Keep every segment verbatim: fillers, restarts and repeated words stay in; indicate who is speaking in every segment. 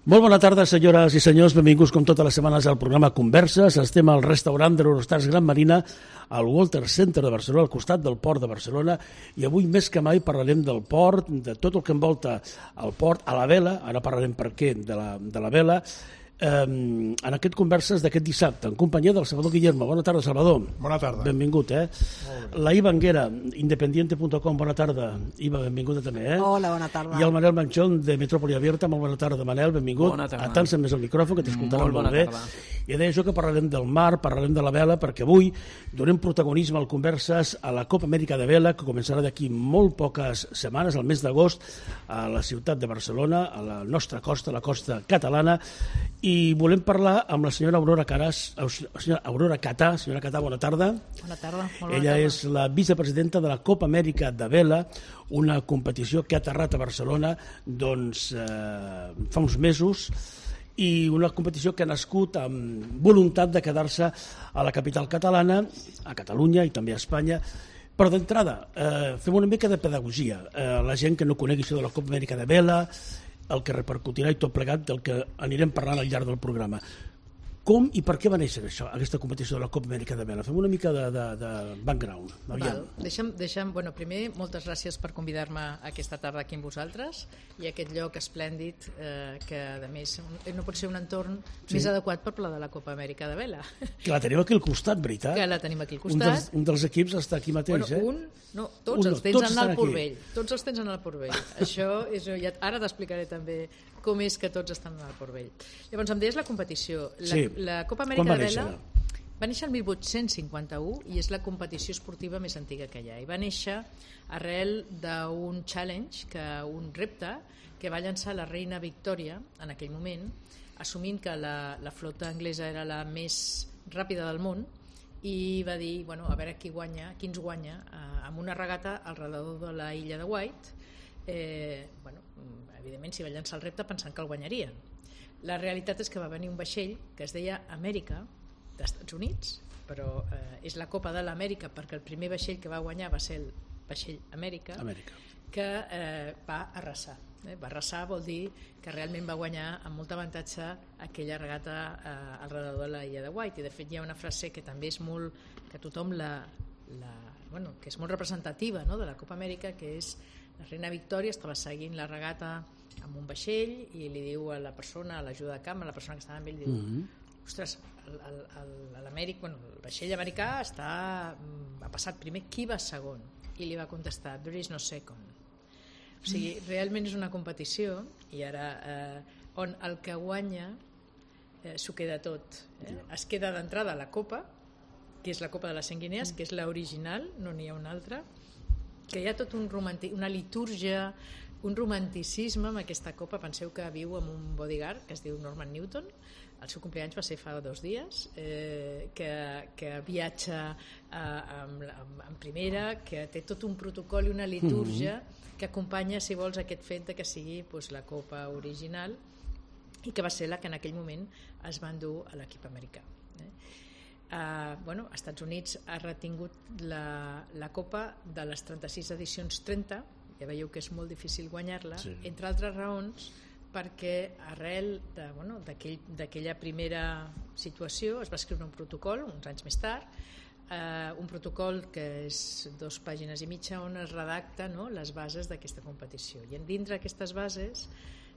Speaker 1: Molt bona tarda, senyores i senyors. Benvinguts com totes les setmanes al programa Converses. Estem al restaurant de l'Eurostars Gran Marina al Walter Center de Barcelona, al costat del port de Barcelona, i avui més que mai parlarem del port, de tot el que envolta el port, a la vela, ara parlarem per què de la, de la vela, eh, en aquest Converses d'aquest dissabte, en companyia del Salvador Guillermo. Bona tarda, Salvador.
Speaker 2: Bona tarda.
Speaker 1: Benvingut, eh? La Iva Anguera, independiente punto com, bona tarda. Iva, benvinguda també, eh?
Speaker 3: Hola, bona tarda.
Speaker 1: I el Manel Manchón, de Metrópoli Abierta. Molt bona tarda, Manel, benvingut.
Speaker 4: Bona tarda.
Speaker 1: Atansa'm més el micròfon, que t'escoltarà molt, molt bé.
Speaker 4: Tarda.
Speaker 1: I deia jo que parlarem del mar, parlarem de la vela, perquè avui donem protagonisme al Converses a la Copa Amèrica de Vela, que començarà d'aquí molt poques setmanes, al mes d'agost, a la ciutat de Barcelona, a la nostra costa, la costa catalana, i volem parlar amb la senyora Aurora Caràs, senyora Aurora Catà. Senyora Catà, bona tarda.
Speaker 3: Bona tarda. Molt bona
Speaker 1: Ella
Speaker 3: tarda.
Speaker 1: és la vicepresidenta de la Copa Amèrica de Vela, una competició que ha aterrat a Barcelona doncs, eh, fa uns mesos, i una competició que ha nascut amb voluntat de quedar-se a la capital catalana, a Catalunya i també a Espanya. Però d'entrada, eh, fem una mica de pedagogia. Eh, la gent que no conegui això de la Copa Amèrica de Vela, el que repercutirà i tot plegat del que anirem parlant al llarg del programa. Com i per què va néixer això, aquesta competició de la Copa Amèrica de Vela? Fem una mica de, de, de background.
Speaker 3: Val. Deixa'm, deixa'm, bueno, primer, moltes gràcies per convidar-me aquesta tarda aquí amb vosaltres i aquest lloc esplèndid eh, que, a més, no pot ser un entorn sí. més adequat per parlar de la Copa Amèrica de Vela.
Speaker 1: Que la tenim aquí al costat, veritat?
Speaker 3: Que la tenim aquí al
Speaker 1: Un
Speaker 3: costat.
Speaker 1: dels, un dels equips està aquí mateix,
Speaker 3: bueno,
Speaker 1: eh?
Speaker 3: Un, no, tots
Speaker 1: un,
Speaker 3: els tens
Speaker 1: tots
Speaker 3: en el
Speaker 1: estan
Speaker 3: Portbell. Tots els tens en el Portbell. Això és, ja, ara t'explicaré també com és que tots estan en el Portbell. Llavors, em deies la competició. La,
Speaker 1: sí.
Speaker 3: la Copa Amèrica
Speaker 1: va
Speaker 3: de Vela
Speaker 1: néixer?
Speaker 3: va néixer el mil vuit-cents cinquanta-u i és la competició esportiva més antiga que hi ha. I va néixer arrel d'un challenge, que un repte, que va llançar la reina Victòria en aquell moment, assumint que la, la flota anglesa era la més ràpida del món, i va dir, bueno, a veure qui guanya, qui ens guanya, eh, amb una regata al redador de la illa de White. Eh, bueno, evidentment s'hi va llançar el repte pensant que el guanyarien. La realitat és que va venir un vaixell que es deia Amèrica, d'Estats Units, però eh, és la Copa de l'Amèrica perquè el primer vaixell que va guanyar va ser el vaixell Amèrica,
Speaker 1: Amèrica.
Speaker 3: que eh, va arrasar. Eh? Va arrasar vol dir que realment va guanyar amb molt avantatge aquella regata eh, al redador de la illa de White. I de fet hi ha una frase que també és molt, que tothom la, la bueno, que és molt representativa, no?, de la Copa Amèrica, que és la reina Victòria estava seguint la regata amb un vaixell i li diu a la persona, a l'ajuda de camp, a la persona que estava amb ell, diu, mm-hmm. ostres, el, el, el, bueno, el vaixell americà està, ha passat primer, qui va segon? I li va contestar, there is no second. O sigui, realment és una competició i ara eh, on el que guanya eh, s'ho queda tot. Eh? Es queda d'entrada la copa, que és la Copa de les Cent Guinees, que és l'original, no n'hi ha una altra, que hi ha tot un romanti... una litúrgia, un romanticisme amb aquesta copa. Penseu que viu amb un bodyguard que es diu Norman Newton, el seu compleanys va ser fa dos dies, eh, que, que viatja eh, amb, amb, amb primera, que té tot un protocol i una litúrgia mm-hmm. que acompanya, si vols, aquest fet de que sigui pues, la copa original i que va ser la que en aquell moment es va endur a l'equip americà. Eh? Uh, bueno, als Estats Units ha retingut la, la Copa de les trenta-sis edicions trenta, ja veieu que és molt difícil guanyar-la, sí. entre altres raons perquè arrel de, bueno, d'aquell, d'aquella primera situació es va escriure un protocol uns anys més tard, uh, un protocol que és dues pàgines i mitja on es redacta, no?, les bases d'aquesta competició, i dintre d'aquestes bases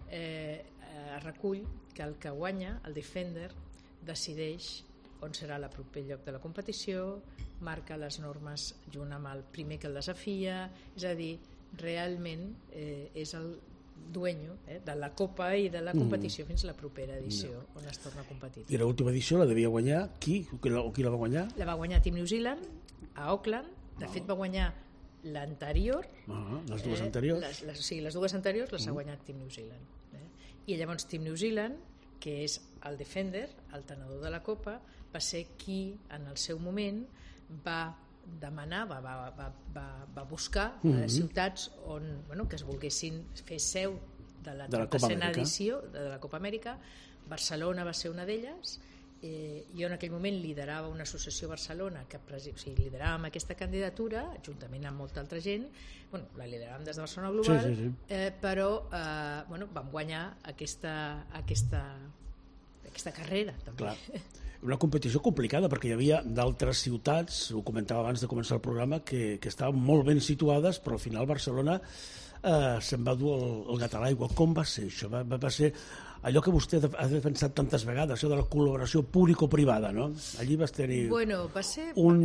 Speaker 3: eh, es recull que el que guanya, el defender, decideix on serà el proper lloc de la competició, marca les normes junt amb el primer que el desafia, és a dir, realment eh, és el dueño eh, de la Copa i de la competició mm. fins a la propera edició, no. on es torna a competir.
Speaker 1: I l'última edició la devia guanyar qui? Qui la, qui la va guanyar?
Speaker 3: La va guanyar Team New Zealand a Auckland, de oh. fet va guanyar l'anterior,
Speaker 1: ah, les dues
Speaker 3: eh,
Speaker 1: anteriors
Speaker 3: les, les, sí, les dues anteriors les mm. ha guanyat Team New Zealand, eh? I llavors Team New Zealand, que és el defender, el tenedor de la Copa, va ser qui en el seu moment va demanar, va, va, va, va, va buscar mm-hmm. ciutats on, bueno, que es volguessin fer seu de la trenta-setena edició de la Copa Amèrica. Barcelona va ser una d'elles Eh, jo en aquell moment liderava una associació a Barcelona que o sigui, lideràvem aquesta candidatura juntament amb molta altra gent, bueno, la lideràvem des de Barcelona Global,
Speaker 1: sí, sí, sí.
Speaker 3: Eh, però eh, bueno, vam guanyar aquesta, aquesta, aquesta carrera també.
Speaker 1: Clar. Una competició complicada perquè hi havia d'altres ciutats, ho comentava abans de començar el programa, que, que estaven molt ben situades, però al final Barcelona eh, se'n va dur el, el gat a l'aigua. Com va ser això? Va, va ser allò que vostè ha defensat tantes vegades, això de la col·laboració público-privada, no? Allí vas tenir
Speaker 3: bueno, va ser
Speaker 1: un,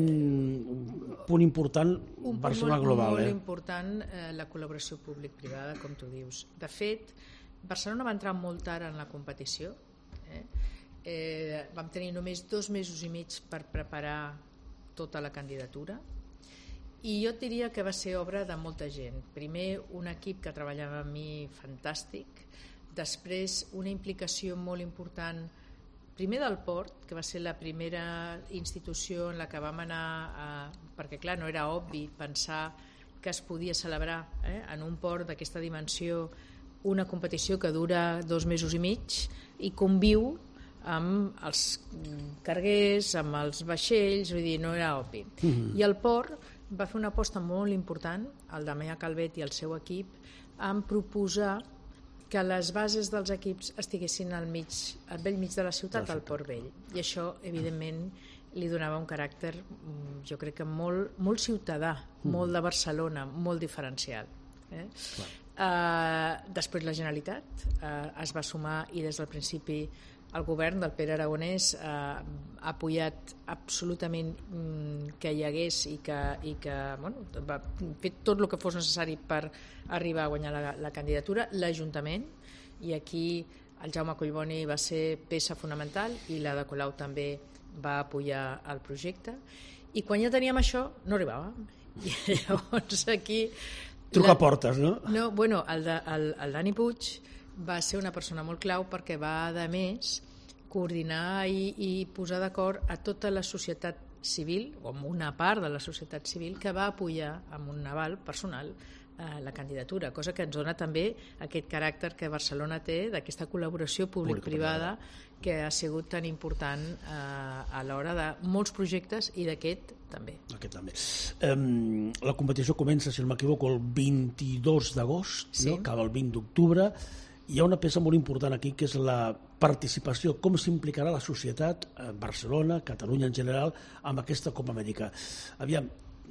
Speaker 1: un punt important,
Speaker 3: un
Speaker 1: Barcelona
Speaker 3: molt,
Speaker 1: Global.
Speaker 3: Molt
Speaker 1: eh?
Speaker 3: important eh, la col·laboració públic-privada, com tu dius. De fet, Barcelona va entrar molt tard en la competició. Eh? Eh, vam tenir només dos mesos i mig per preparar tota la candidatura i jo et diria que va ser obra de molta gent. Primer, un equip que treballava amb mi fantàstic, després una implicació molt important primer del port, que va ser la primera institució en la que vam anar a, perquè clar, no era obvi pensar que es podia celebrar eh, en un port d'aquesta dimensió una competició que dura dos mesos i mig i conviu amb els carguers, amb els vaixells, vull dir, no era obvi. Mm-hmm. I el port va fer una aposta molt important, el Damià Calvet i el seu equip, en proposar que les bases dels equips estiguessin al, mig, al vell mig de la ciutat, al Port Vell. I això, evidentment, li donava un caràcter, jo crec que molt, molt ciutadà, mm. molt de Barcelona, molt diferencial. Eh? Uh, després la Generalitat uh, es va sumar i des del principi el govern del Pere Aragonès uh, ha apoyat absolutament um, que hi hagués i que, i que bueno, va fer tot el que fos necessari per arribar a guanyar la, la candidatura, l'Ajuntament, i aquí el Jaume Collboni va ser peça fonamental i la de Colau també va apoyar el projecte, i quan ja teníem això no arribàvem, i llavors aquí
Speaker 1: trucar portes, no?
Speaker 3: No, bueno, el, de, el, el Dani Puig va ser una persona molt clau perquè va, a més, coordinar i, i posar d'acord a tota la societat civil, o amb una part de la societat civil, que va apoyar amb un aval personal eh, la candidatura, cosa que ens dona també aquest caràcter que Barcelona té d'aquesta col·laboració públic-privada que ha sigut tan important eh, a l'hora de molts projectes i d'aquest també.
Speaker 1: Aquest també. Um, la competició comença, si no m'equivoco, el vint-i-dos d'agost,
Speaker 3: sí.
Speaker 1: no? Acaba el vint d'octubre. Hi ha una peça molt important aquí que és la participació, com s'implicarà la societat, Barcelona, Catalunya en general, amb aquesta Copa Amèrica. Aviam,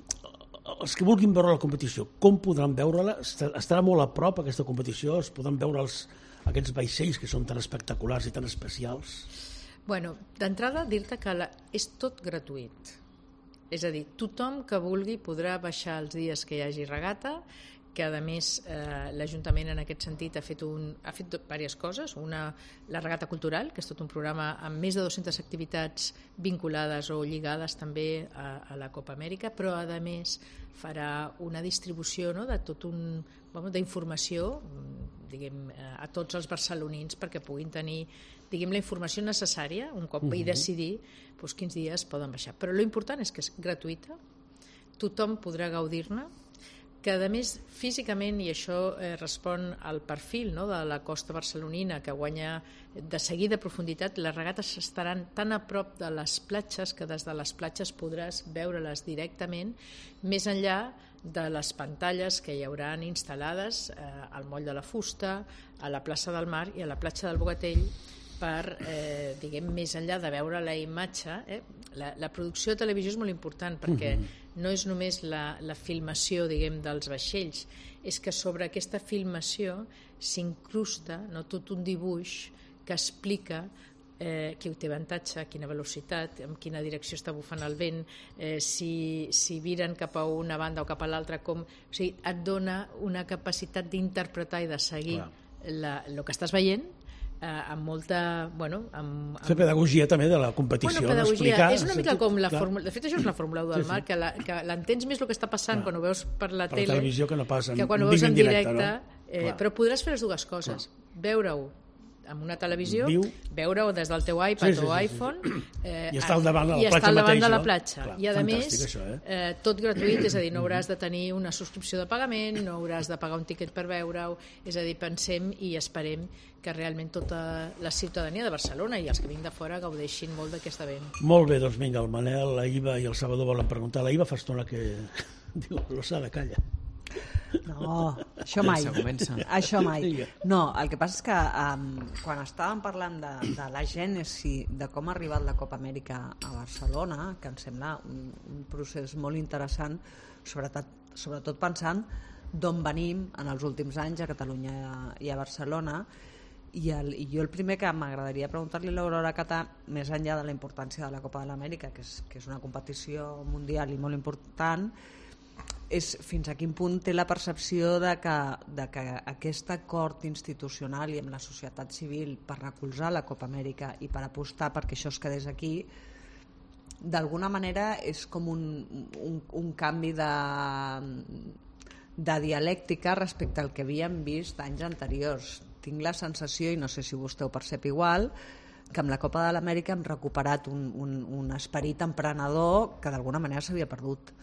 Speaker 1: els que vulguin veure la competició, com podran veure-la? Estarà molt a prop aquesta competició? Es poden veure els, aquests vaixells que són tan espectaculars i tan especials?
Speaker 3: Bueno, d'entrada dir-te que la, és tot gratuït. És a dir, tothom que vulgui podrà baixar els dies que hi hagi regata, que a més eh, l'Ajuntament en aquest sentit ha fet, un, ha fet diverses coses. Una, la regata cultural, que és tot un programa amb més de dues-centes activitats vinculades o lligades també a, a la Copa Amèrica, però a més farà una distribució, no, de tot un bueno, d'informació, diguem, a tots els barcelonins perquè puguin tenir, diguem, la informació necessària un cop uh-huh. i decidir doncs, quins dies poden baixar. Però l'important és que és gratuïta, tothom podrà gaudir-ne, que a més físicament, i això eh, respon al perfil, no, de la costa barcelonina, que guanya de seguida profunditat, les regates estaran tan a prop de les platges que des de les platges podràs veure-les directament, més enllà de les pantalles que hi hauran instal·lades eh, al moll de la Fusta, a la plaça del Mar i a la platja del Bogatell, per, eh, diguem, més enllà de veure la imatge. Eh? La, la producció de televisió és molt important perquè uh-huh. no és només la, la filmació, diguem, dels vaixells, és que sobre aquesta filmació s'incrusta, no, tot un dibuix que explica eh, qui té avantatge, a quina velocitat, en quina direcció està bufant el vent, eh, si, si viren cap a una banda o cap a l'altra, com... O sigui, et dona una capacitat d'interpretar i de seguir la, el que estàs veient, Eh, amb molta... Bueno, amb, amb...
Speaker 1: Fer pedagogia també de la competició.
Speaker 3: Bueno, pedagogia.
Speaker 1: Explicar,
Speaker 3: és una mica com la
Speaker 1: clar.
Speaker 3: fórmula... De fet, això és la fórmula u del sí, mar, sí. que, la, que l'entens més el que està passant clar. Quan ho veus per la
Speaker 1: per
Speaker 3: tele...
Speaker 1: Per la televisió que no passa.
Speaker 3: Que quan ho veus en directe...
Speaker 1: directe no?
Speaker 3: eh, però podràs fer les dues coses. Clar. Veure-ho amb una televisió,
Speaker 1: Viu.
Speaker 3: veure-ho des del teu iPad
Speaker 1: Sí, sí, sí,
Speaker 3: o
Speaker 1: sí.
Speaker 3: iPhone, eh,
Speaker 1: I està al davant de la
Speaker 3: i
Speaker 1: platja
Speaker 3: està al davant
Speaker 1: mateix,
Speaker 3: de la
Speaker 1: no?
Speaker 3: platja.
Speaker 1: Clar,
Speaker 3: I a
Speaker 1: fantàstic,
Speaker 3: més,
Speaker 1: això, eh?
Speaker 3: eh, tot gratuït, és a dir, no hauràs de tenir una subscripció de pagament, no hauràs de pagar un tiquet per veure-ho, és a dir, pensem i esperem que realment tota la ciutadania de Barcelona i els que vinguin de fora gaudeixin molt d'aquest event.
Speaker 1: Molt bé, doncs vinga, el Manel, la Iva i el Salvador volen preguntar. La Iva fa estona que diu, l'Osada, calla.
Speaker 2: No, això mai.
Speaker 4: Ja comença.
Speaker 2: Això mai. No, el que passa és que um, quan estàvem parlant de, de la gènesi, de com ha arribat la Copa Amèrica a Barcelona, que em sembla un, un procés molt interessant, sobretot, sobretot pensant d'on venim en els últims anys a Catalunya i a Barcelona, i, el, i jo el primer que m'agradaria preguntar-li a l'Aurora Catà, més enllà de la importància de la Copa de l'Amèrica, que és, que és una competició mundial i molt important, és fins a quin punt té la percepció de que, de que aquest acord institucional i amb la societat civil per recolzar la Copa Amèrica i per apostar perquè això es quedés aquí, d'alguna manera és com un, un, un canvi de, de dialèctica respecte al que havíem vist anys anteriors. Tinc la sensació, i no sé si vostè ho percep igual, que amb la Copa de l'Amèrica hem recuperat un, un, un esperit emprenedor que d'alguna manera s'havia perdut.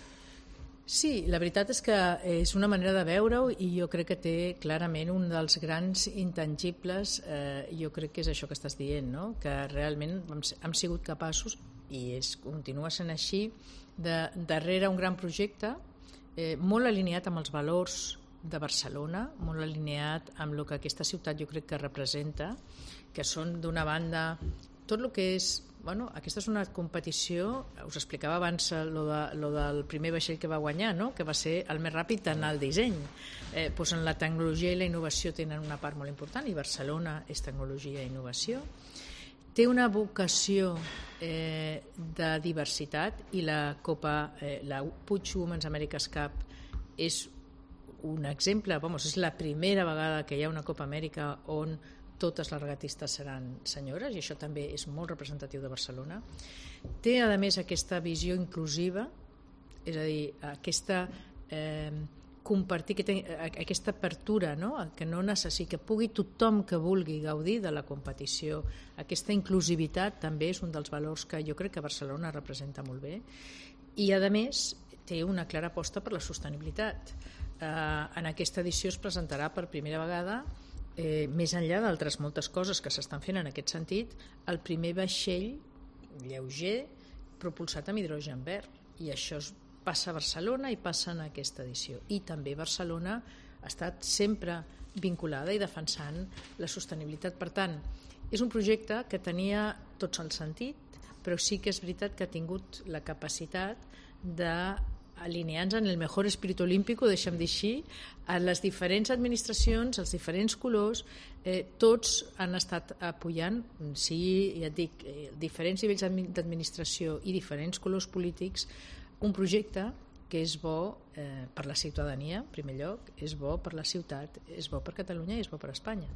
Speaker 3: Sí, la veritat és que és una manera de veure-ho i jo crec que té clarament un dels grans intangibles, eh, jo crec que és això que estàs dient, no? Que realment hem, hem sigut capaços, i és, continua sent així, de darrere un gran projecte eh, molt alineat amb els valors de Barcelona, molt alineat amb el que aquesta ciutat jo crec que representa, que són d'una banda tot el que és. Bueno, aquesta és una competició, us explicava abans lo, de, lo del primer vaixell que va guanyar, no? Que va ser el més ràpid en el disseny. Eh, doncs en la tecnologia i la innovació tenen una part molt important, i Barcelona és tecnologia i innovació. Té una vocació eh, de diversitat, i la Copa, eh, la Puig Women's America's Cup és un exemple, vamos, és la primera vegada que hi ha una Copa Amèrica on totes les regatistes seran senyores, i això també és molt representatiu de Barcelona. Té, a més, aquesta visió inclusiva, és a dir, aquesta eh, compartir, que té, aquesta apertura, no? Que no necessiti, que pugui tothom que vulgui gaudir de la competició. Aquesta inclusivitat també és un dels valors que jo crec que Barcelona representa molt bé, i a més té una clara aposta per la sostenibilitat. Eh, en aquesta edició es presentarà per primera vegada, Eh, més enllà d'altres moltes coses que s'estan fent en aquest sentit, el primer vaixell lleuger propulsat amb hidrogen verd, i això es passa a Barcelona i passa en aquesta edició. I també Barcelona ha estat sempre vinculada i defensant la sostenibilitat. Per tant, és un projecte que tenia tots el sentit, però sí que és veritat que ha tingut la capacitat de alineant-se en el mejor espírit olímpico, deixem dir així, a les diferents administracions, els diferents colors, eh, tots han estat apoyant, sí, ja et dic, eh, diferents nivells d'administració i diferents colors polítics, un projecte que és bo eh, per la ciutadania, en primer lloc, és bo per la ciutat, és bo per Catalunya i és bo per Espanya.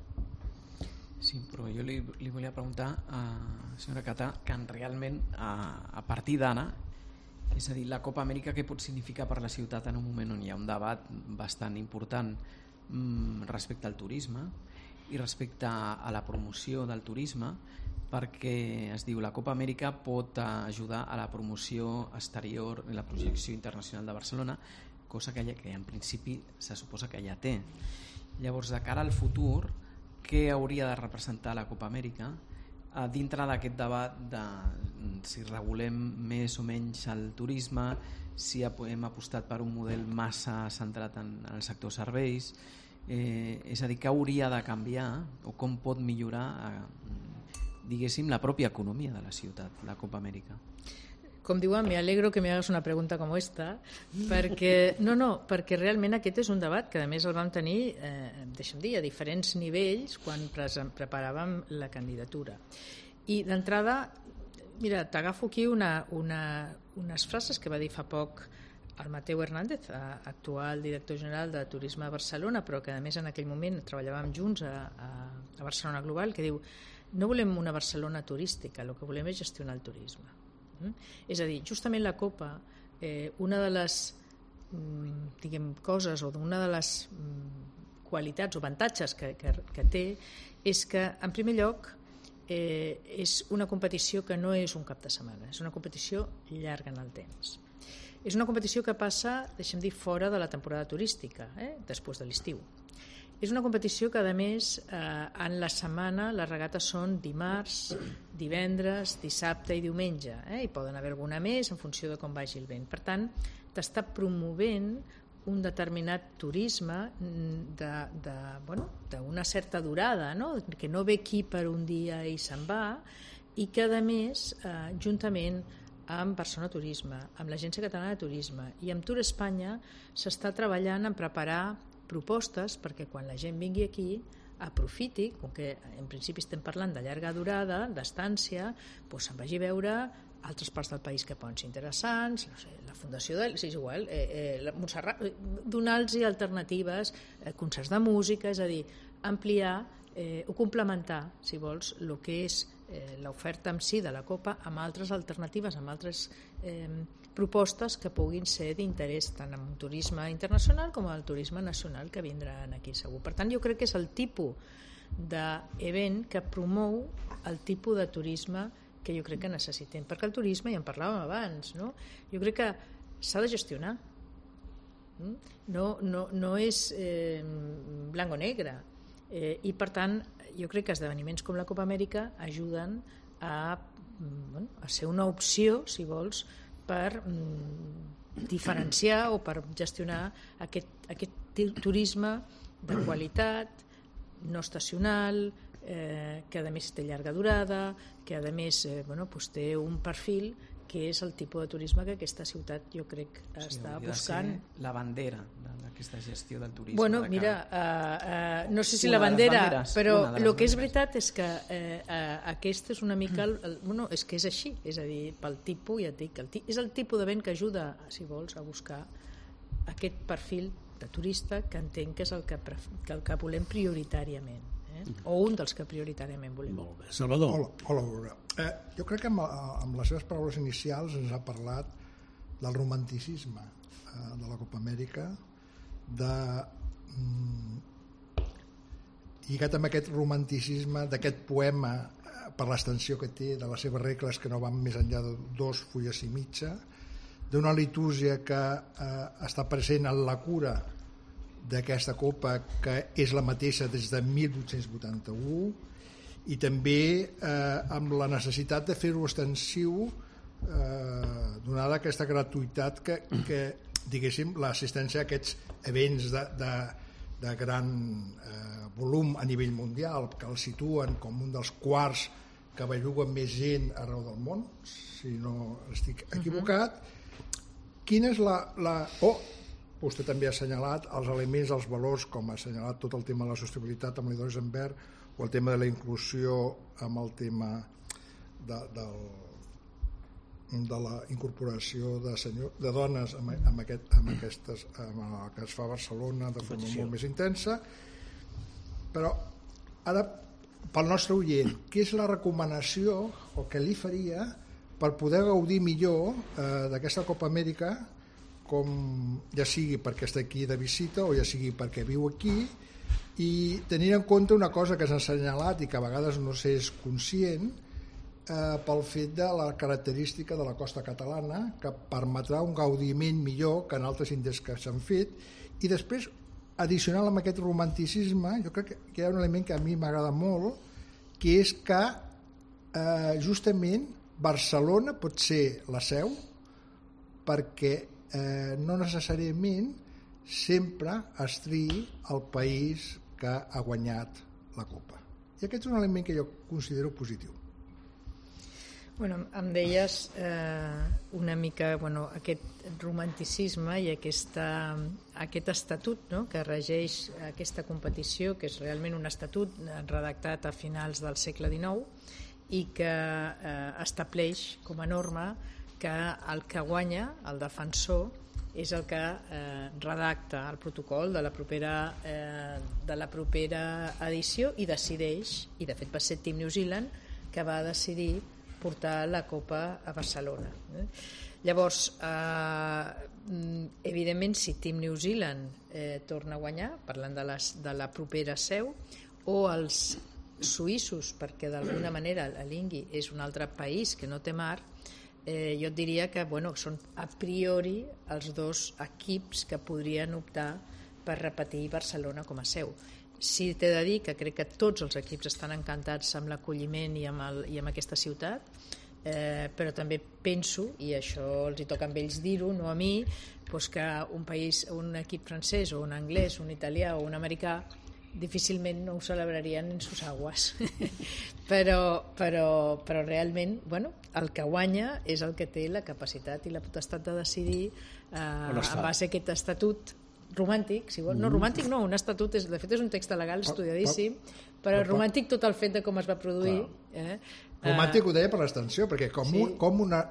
Speaker 4: Sí, però jo li, li volia preguntar a la senyora Catà que realment a, a partir d'ara, és a dir, la Copa Amèrica què pot significar per la ciutat en un moment on hi ha un debat bastant important mmm, respecte al turisme i respecte a la promoció del turisme, perquè es diu la Copa Amèrica pot ajudar a la promoció exterior i la projecció internacional de Barcelona, cosa que, ja, que en principi se suposa que ja té. Llavors, de cara al futur, què hauria de representar la Copa Amèrica a dintre d'aquest debat de si regulem més o menys el turisme, si hem apostat per un model massa centrat en el sector serveis, eh, és a dir, què hauria de canviar o com pot millorar eh, diguéssim la pròpia economia de la ciutat, la Copa Amèrica?
Speaker 3: Com diuen, me alegro que me hagas una pregunta com esta, perquè, no, no, perquè realment aquest és un debat que a més el vam tenir, eh, deixa'm dir, a diferents nivells quan preparàvem la candidatura. I d'entrada, mira, t'agafo aquí una, una, unes frases que va dir fa poc el Mateu Hernández, actual director general de Turisme de Barcelona, però que a més en aquell moment treballàvem junts a, a, a Barcelona Global, que diu: no volem una Barcelona turística, el que volem és gestionar el turisme. Mm? És a dir, justament la Copa, eh, una de les mm, diguem, coses o una de les mm, qualitats o avantatges que, que, que té és que, en primer lloc, eh, és una competició que no és un cap de setmana, és una competició llarga en el temps. És una competició que passa, deixem dir, fora de la temporada turística, eh, després de l'estiu. És una competició que, a més, eh, en la setmana les regates són dimarts, divendres, dissabte i diumenge, eh? I poden haver alguna més en funció de com vagi el vent. Per tant, t'està promovent un determinat turisme de, de, bueno, d'una certa durada, no? Que no ve aquí per un dia i se'n va, i que, a més, eh, juntament amb Barcelona Turisme, amb l'Agència Catalana de Turisme i amb Tour Espanya s'està treballant en preparar propostes perquè quan la gent vingui aquí aprofiti, com que en principi estem parlant de llarga durada, d'estància, doncs se'n vagi a veure altres parts del país que poden ser interessants, no sé, la Fundació de... Sí, és igual, eh, eh, la Montserrat, donar-los alternatives, eh, concerts de música, és a dir, ampliar eh, o complementar, si vols, el que és eh, l'oferta en si de la Copa amb altres alternatives, amb altres eh, propostes que puguin ser d'interès tant en el turisme internacional com en el turisme nacional que vindran aquí segur. Per tant, jo crec que és el tipus d'event que promou el tipus de turisme que jo crec que necessitem, perquè el turisme, ja en parlàvem abans, no? Jo crec que s'ha de gestionar, no, no, no és eh, blanc o negre, eh, i per tant jo crec que esdeveniments com la Copa Amèrica ajuden a, bueno, a ser una opció, si vols, per mm, diferenciar o per gestionar aquest, aquest turisme de qualitat, no estacional, eh, que a més té llarga durada, que a més eh, bueno, pues té un perfil que és el tipus de turisme que aquesta ciutat jo crec que sí, està buscant.
Speaker 4: La bandera d'aquesta gestió del turisme.
Speaker 3: Bueno,
Speaker 4: de
Speaker 3: mira, uh, uh, no sé si la bandera, però el que és veritat és que eh, uh, aquest és una mica... El, el, bueno, és que és així, és a dir, pel tipus, ja et dic, el, és el tipus d'event que ajuda, si vols, a buscar aquest perfil de turista que entenc que és el que, que, el que volem prioritàriament. Eh? O un dels que prioritàriament volem.
Speaker 1: Molt bé. Salvador.
Speaker 5: Hola, hola Aurora. Eh, jo crec que amb, amb les seves paraules inicials ens ha parlat del romanticisme eh, de la Copa Amèrica, de mm, lligat amb aquest romanticisme d'aquest poema eh, per l'extensió que té, de les seves regles que no van més enllà de dos fulles i mitja, d'una litúrgia que eh, està present en la cura d'aquesta copa, que és la mateixa des de mil vuit-cents vuitanta-u, i també eh, amb la necessitat de fer-ho extensiu eh, donada aquesta gratuïtat que, que diguéssim, l'assistència a aquests events de, de, de gran eh, volum a nivell mundial, que el situen com un dels quarts que belluguen més gent arreu del món, si no estic equivocat. Uh-huh. Quina és la... la... Oh, vostè també ha assenyalat els elements, els valors, com ha assenyalat tot el tema de la sostenibilitat amb l'hidrogen en verd, o el tema de la inclusió amb el tema de, del, de la incorporació de, senyor, de dones amb, amb, aquest, amb aquestes amb el que es fa a Barcelona de forma molt més intensa. Però ara, pel nostre oient, què és la recomanació o què li faria per poder gaudir millor eh, d'aquesta Copa Amèrica, com ja sigui perquè està aquí de visita o ja sigui perquè viu aquí, i tenint en compte una cosa que s'ha assenyalat i que a vegades no s'és conscient, eh, pel fet de la característica de la costa catalana, que permetrà un gaudiment millor que en altres indrets que s'han fet. I després, addicional amb aquest romanticisme, jo crec que hi ha un element que a mi m'agrada molt, que és que eh, justament Barcelona pot ser la seu, perquè eh, no necessàriament sempre es triï el país que ha guanyat la Copa. I aquest és un element que jo considero positiu.
Speaker 3: Bueno, em deies eh, una mica bueno, aquest romanticisme i aquesta, aquest estatut, no?, que regeix aquesta competició, que és realment un estatut redactat a finals del segle dinou i que eh, estableix com a norma que el que guanya, el defensor, és el que eh, redacta el protocol de la propera eh, de la propera edició i decideix, i de fet va ser Team New Zealand que va decidir portar la Copa a Barcelona. Eh? Llavors, eh, evidentment, si Team New Zealand eh, torna a guanyar, parlant de, les, de la propera seu, o els suïssos, perquè d'alguna manera l'Ingui és un altre país que no té mar, eh, jo et diria que bueno, són a priori els dos equips que podrien optar per repetir Barcelona com a seu. Sí, t'he de dir que crec que tots els equips estan encantats amb l'acolliment i, amb el, i amb aquesta ciutat, eh, però també penso, i això els hi toca amb ells dir-ho, no a mi, doncs que un país, un equip francès o un anglès, un italià o un americà difícilment no ho celebrarien en sus aguas. però, però, però realment, bueno, el que guanya és el que té la capacitat i la potestat de decidir eh, en base a aquest estatut romàntic, si vol. No, romàntic no, un estatut, és, de fet és un text legal estudiadíssim, però romàntic tot el fet de com es va produir. Eh?
Speaker 5: Romàntic ho deia per l'extensió, perquè com,
Speaker 3: sí.
Speaker 5: un, com una...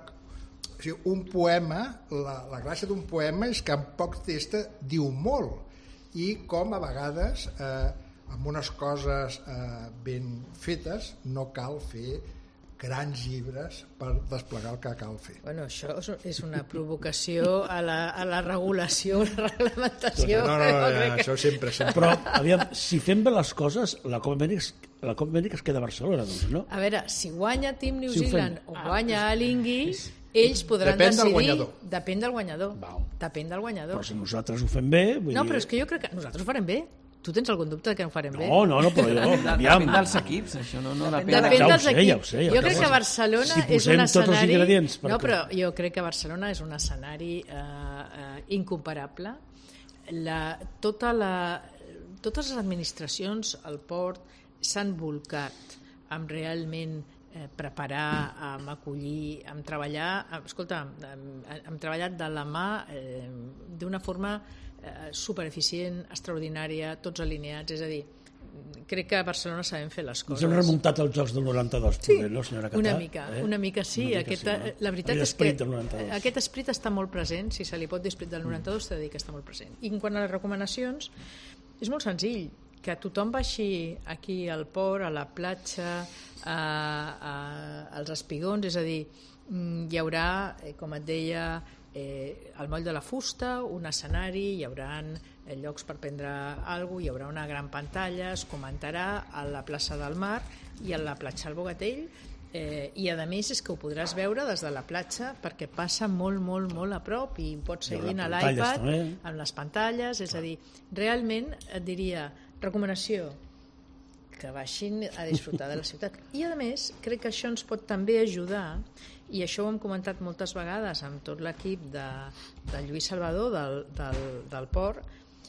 Speaker 5: O sigui, un poema, la, la gràcia d'un poema és que en poc text diu molt, i com a vegades eh, amb unes coses eh, ben fetes no cal fer grans llibres per desplegar el que cal fer.
Speaker 3: Bueno, això és una provocació a la, a la regulació, a la reglamentació.
Speaker 5: No, no, no, no, no això sempre, sempre.
Speaker 1: Però, aviam, si fem bé les coses, la Copa Amèrica, la Copa Amèrica es queda a Barcelona, doncs, no?
Speaker 3: A veure, si guanya Team New
Speaker 1: si
Speaker 3: Zealand o guanya
Speaker 1: ah,
Speaker 3: l'Ingui, ells podran
Speaker 5: depèn
Speaker 3: decidir...
Speaker 5: Del guanyador.
Speaker 3: Depèn del guanyador.
Speaker 1: Val.
Speaker 3: Depèn del guanyador.
Speaker 1: Però si nosaltres ho fem bé... Vull
Speaker 3: no,
Speaker 1: dir...
Speaker 3: però és que jo crec que nosaltres ho farem bé. Tu tens algun dubte que ho farem bé?
Speaker 1: No, no, no, però jo...
Speaker 4: Aviam. Depèn dels equips, això no, no depèn,
Speaker 3: depèn
Speaker 1: ja
Speaker 3: dels
Speaker 1: sé,
Speaker 3: equips.
Speaker 1: ja ho sé, ja
Speaker 3: jo
Speaker 1: ho
Speaker 3: crec
Speaker 1: sé.
Speaker 3: que Barcelona
Speaker 1: Si
Speaker 3: és un escenari...
Speaker 1: tots els ingredients,
Speaker 3: no, però jo crec que Barcelona és un escenari eh, eh, incomparable. La, tota la, totes les administracions al port s'han volcat amb realment eh, preparar, amb acollir, amb treballar, amb, escolta, amb, amb treballar de la mà eh, d'una forma eh, supereficient, extraordinària, tots alineats, és a dir, crec que a Barcelona sabem fer les coses.
Speaker 1: Ens hem remuntat als Jocs del noranta-dos,
Speaker 3: sí,
Speaker 1: poder, no, senyora Catà?
Speaker 3: una mica, eh? una mica sí.
Speaker 1: Una mica
Speaker 3: Aquesta,
Speaker 1: sí, no?
Speaker 3: La veritat és
Speaker 1: Esperit
Speaker 3: que
Speaker 1: del noranta-dos.
Speaker 3: aquest esperit està molt present, si se li pot dir esperit del noranta-dos, s'ha de dir que està molt present. I en quant a les recomanacions, és molt senzill, que tothom baixi aquí al port, a la platja, a, a, als espigons, és a dir, hi haurà, com et deia, eh, el moll de la fusta, un escenari, hi haurà llocs per prendre alguna cosa, hi haurà una gran pantalla, es comentarà a la plaça del Mar i a la platja del Bogatell, eh, i a més és que ho podràs veure des de la platja perquè passa molt, molt, molt a prop i pots seguir a l'iPad amb les pantalles, és a dir, realment et diria, recomanació, que baixin a disfrutar de la ciutat. I a més, crec que això ens pot també ajudar, i això ho hem comentat moltes vegades amb tot l'equip de, de Lluís Salvador del, del, del port.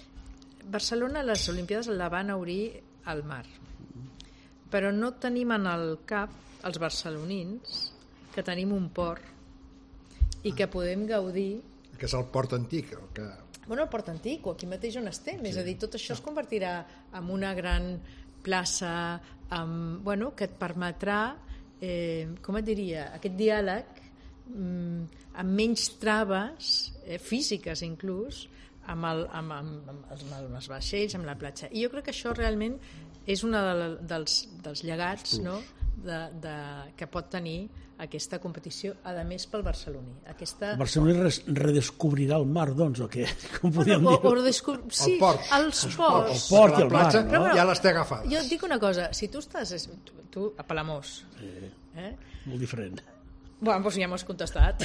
Speaker 3: Barcelona les Olimpíades la van obrir al mar, però no tenim en el cap els barcelonins que tenim un port i que podem gaudir,
Speaker 5: que és el port antic, el que...
Speaker 3: Bueno, el port antic, o aquí mateix on estem, sí. És a dir, tot això es convertirà en una gran plaça amb, bueno, que et permetrà, eh, com et diria, aquest diàleg mm, amb menys traves eh, físiques inclús, amb, el, amb, amb, amb, els, amb els vaixells, amb la platja. I jo crec que això realment és un de, dels, dels llegats, no?, de, de, que pot tenir aquesta competició, a més pel barceloní. Aquesta...
Speaker 1: El barceloní res, redescobrirà el mar, doncs, o què? Com podríem
Speaker 3: bueno,
Speaker 1: dir?
Speaker 3: O, o descob... Sí,
Speaker 5: el port.
Speaker 3: els ports.
Speaker 1: El port i el mar,
Speaker 5: platja,
Speaker 1: no?
Speaker 5: Ja les té agafades.
Speaker 3: Jo et dic una cosa, si tu estàs... Tu, tu a Palamós...
Speaker 1: Sí,
Speaker 3: eh?
Speaker 1: molt diferent.
Speaker 3: Bueno, doncs ja m'ho has contestat.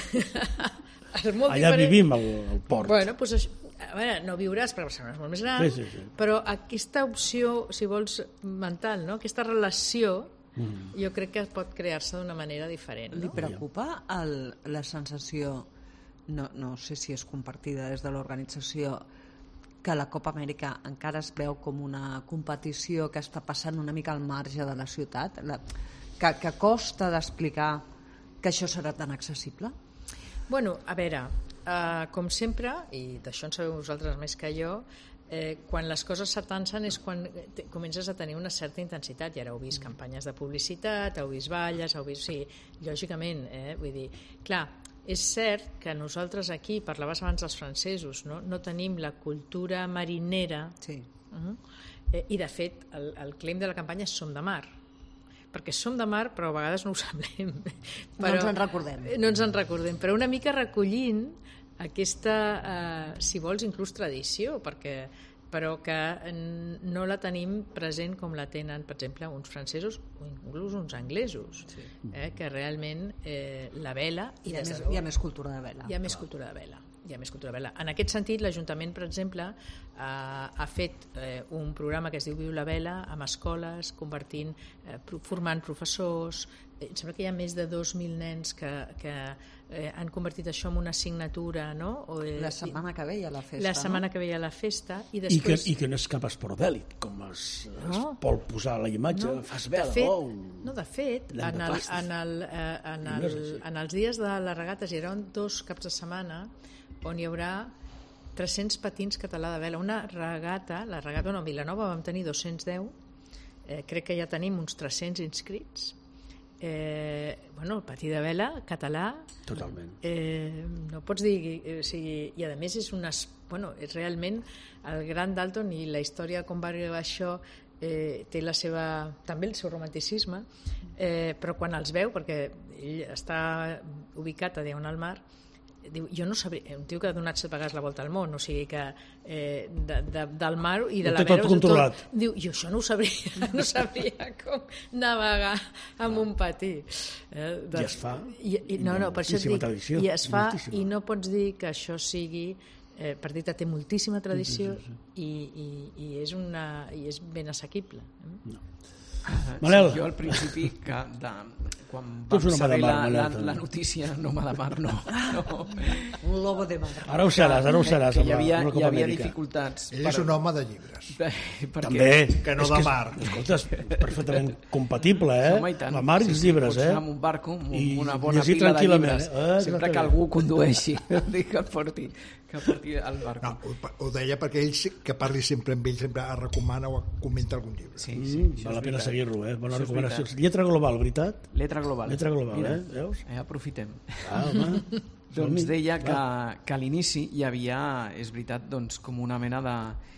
Speaker 3: És molt
Speaker 1: Allà
Speaker 3: diferent.
Speaker 1: vivim al, al port.
Speaker 3: Bueno, doncs això, a veure, no viuràs perquè Barcelona és molt més gran,
Speaker 1: sí, sí, sí.
Speaker 3: però aquesta opció, si vols, mental, no? Aquesta relació, mm. jo crec que pot crear-se d'una manera diferent. No?
Speaker 2: Li preocupa el, la sensació, no, no sé si és compartida des de l'organització, que la Copa Amèrica encara es veu com una competició que està passant una mica al marge de la ciutat, la, que, que costa d'explicar que això serà tan accessible?
Speaker 3: Bueno, a veure, uh, com sempre, i d'això en sabeu vosaltres més que jo, eh, quan les coses s'atansen és quan te, comences a tenir una certa intensitat, i ara heu vist campanyes de publicitat, heu vist balles, heu vist... Sí, lògicament, eh, vull dir, clar, és cert que nosaltres aquí, parlaves abans dels francesos, no, no tenim la cultura marinera,
Speaker 2: sí.
Speaker 3: uh-huh, eh, i de fet el, el claim de la campanya és Som de Mar, perquè som de mar però a vegades no ho semblem, però,
Speaker 2: no ens en recordem
Speaker 3: no ens en recordem, però una mica recollint aquesta, eh, si vols, inclús tradició, perquè, però que no la tenim present com la tenen, per exemple, uns francesos o inclús uns anglesos, sí. eh, que realment eh, la vela... I
Speaker 2: hi, ha més,
Speaker 3: de
Speaker 2: hi ha més cultura de vela.
Speaker 3: Hi ha més cultura de vela. Hi ha més cultura de vela. En aquest sentit, l'Ajuntament, per exemple, eh, ha fet eh, un programa que es diu Viu la Vela amb escoles, convertint, eh, formant professors. Eh, em sembla que hi ha més de dos mil nens que, que eh, han convertit això en una assignatura, no? O, eh,
Speaker 2: la setmana que ve hi ha la festa,
Speaker 3: La setmana
Speaker 2: no?
Speaker 3: que ve hi ha la festa. I,
Speaker 1: després...
Speaker 3: després...
Speaker 1: I, que, I que no és cap esport bèl·lic, com es,
Speaker 3: no.
Speaker 1: es vol posar a la imatge,
Speaker 3: no.
Speaker 1: fas vela.
Speaker 3: De fet,
Speaker 1: oh,
Speaker 3: no, de fet en, el, en, el, eh, en, el, en els dies de les regates hi haurà dos caps de setmana on hi haurà tres-cents patins català de vela. Una regata, la regata, bueno, a Vilanova vam tenir dos-cents deu, eh, crec que ja tenim uns tres-cents inscrits. Eh, bueno, el patí de vela català...
Speaker 1: Totalment.
Speaker 3: Eh, no pots dir... Eh, o sigui, i a més és unes... Bueno, és realment el Gran Dalton i la història com va arribar això eh, té la seva... també el seu romanticisme, eh, però quan els veu, perquè ell està ubicat a Diagonal Mar, diu, jo no sabria, un tio que ha donat set vegades la volta al món, o sigui que eh, de, de, del mar i de
Speaker 1: no
Speaker 3: la vera
Speaker 1: tot,
Speaker 3: diu, jo això no ho sabria no sabria com navegar amb un patí eh, de,
Speaker 1: i es fa
Speaker 3: i, i, no, no, per això et dic,
Speaker 1: tradició,
Speaker 3: i es fa
Speaker 1: moltíssima.
Speaker 3: I no pots dir que això sigui eh, per dir que té moltíssima tradició sí, sí, sí. I, i, i, és una, i és ben assequible eh?
Speaker 1: No.
Speaker 4: Manel. Sí, jo al principi que de, quan vam saber la, la, la notícia no de mar no, no.
Speaker 2: Un lobo de mar
Speaker 1: ara ho seràs, ara ho seràs
Speaker 4: que hi havia, hi havia dificultats
Speaker 5: ell és un home de llibres
Speaker 1: també,
Speaker 5: que no de mar
Speaker 1: escolta, és perfectament compatible eh?
Speaker 4: Home,
Speaker 1: la mar i els
Speaker 4: sí,
Speaker 1: llibres
Speaker 4: pots
Speaker 1: eh?
Speaker 4: anar amb un barco amb
Speaker 1: I
Speaker 4: una bona pila de llibres eh? sempre que algú condueixi que porti que porti el barco.
Speaker 5: No, ho, ho deia perquè ell que parli sempre amb ell sempre recomana o comenta algun llibre.
Speaker 4: Sí, sí,
Speaker 1: mm, val la pena seguir-lo, eh? Bones recomanacions. Lletra global, veritat?
Speaker 4: Lletra global.
Speaker 1: Lletra global,
Speaker 4: Mira,
Speaker 1: eh? Veus?
Speaker 4: Eh, aprofitem.
Speaker 1: Ah, home.
Speaker 4: Doncs deia que, que a l'inici hi havia, és veritat, doncs, com una mena de,